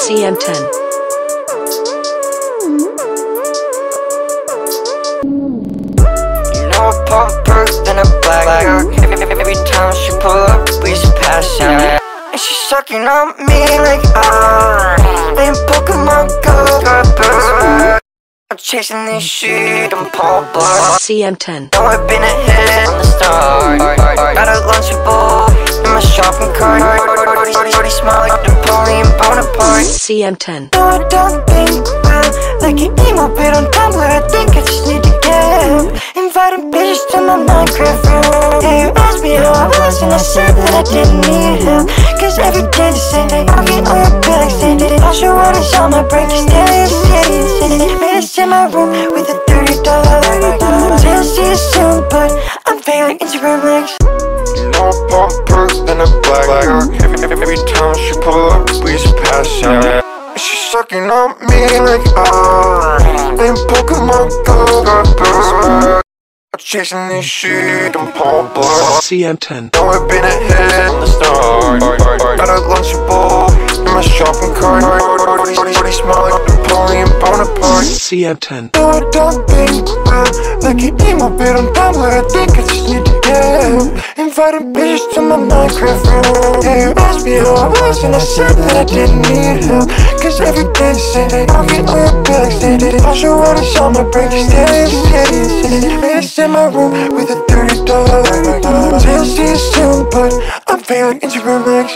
CM10. You know I pop perks, then I black out. Every time she pull up, we just pass out. And she sucking on me like playing Pokemon Go. I'm chasing this shit, I'm Paul Blart. CM10. Know I've been ahead from the start. Got a Lunchable in my shopping cart. Shorty smile like Napoleon Bonaparte. CM10. No, I don't think well, like an emo bit on Tumblr. I think I just need to get inviting bitches to my Minecraft room. Yeah, you asked me how I was and I said that I didn't need help. Cause every day the same day, I'll get on your bill extended. I'll show what is on my brain, cause daily it's city. Made us in my room with a $30 light. I'll see you soon, but I'm failing Instagram likes. You know I pop perks, then I black out. Every time she pull up, we just pass out. She sucking on me like playing Pokemon Go. I'm chasing this shit, I'm Paul Blart. CM10. Know I've been ahead from the start. Got a Lunchable in my shopping cart. Shorty smile like Napoleon Bonaparte. CM10. No, I don't think well, like an emo bit on Tumblr. I think I just need to get inviting bitches to my Minecraft room. Yeah, you asked me how I was and I said that I didn't need help. Cause every day the same day, I'll get on your bill extended. I'll show what is on my brain, cause daily it's city. Made us in my room with a $30 light. I'll see you soon, but I'm failing Instagram likes.